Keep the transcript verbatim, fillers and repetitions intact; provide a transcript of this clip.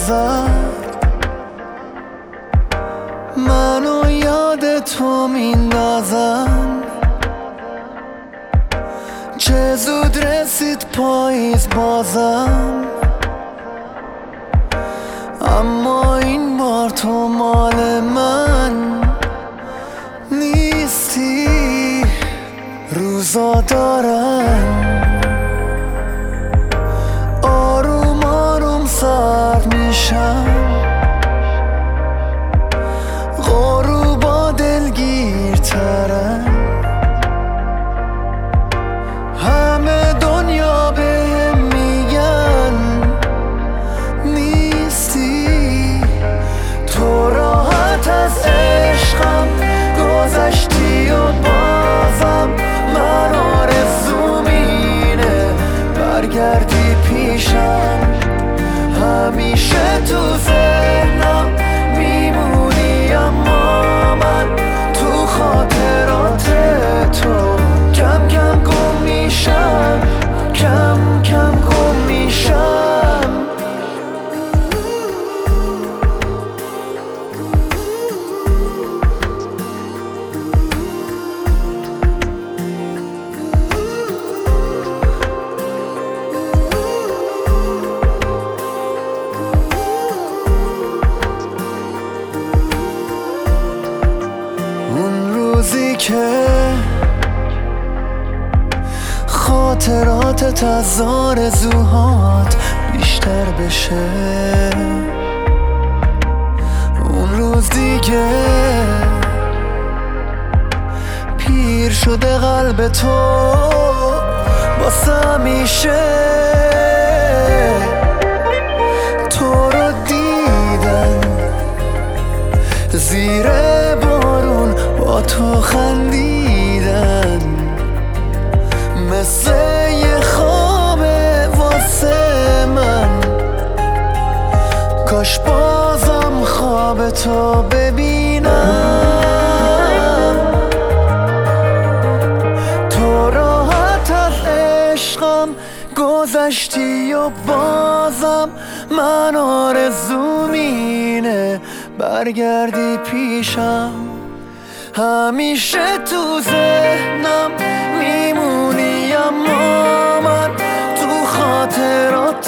زد منو یاد تو میندازن. چه زود رسید پاییز بازم، اما این بار تو مال من نیستی. روزا دارن آروم آروم سرد میشن، غروبا دلگیرترن. همه دنیا بهم میگن نیستی. تو راحت از عشقم گذشتی و بازم من آرزوم اینه برگردی پیشم. همیشه تو ذهنم میمونی، اما من تو خاطرات تو کم کم گم میشم، کم کم گم میشم. روزی که خاطراتت از آرزوهات بیشتر بشه، اون روز دیگه پیر شده قلب تو واسه همیشه. تو رو دیدن زیر بارون با تو خندیدن، مثل یه خوابه واسه من. کاش بازم خواب تو ببینم. تو راحت از عشقم گذشتی و بازم من آرزوم اینه برگردی پیشم. همیشه تو ذهنم میمونی، اما من تو خاطرات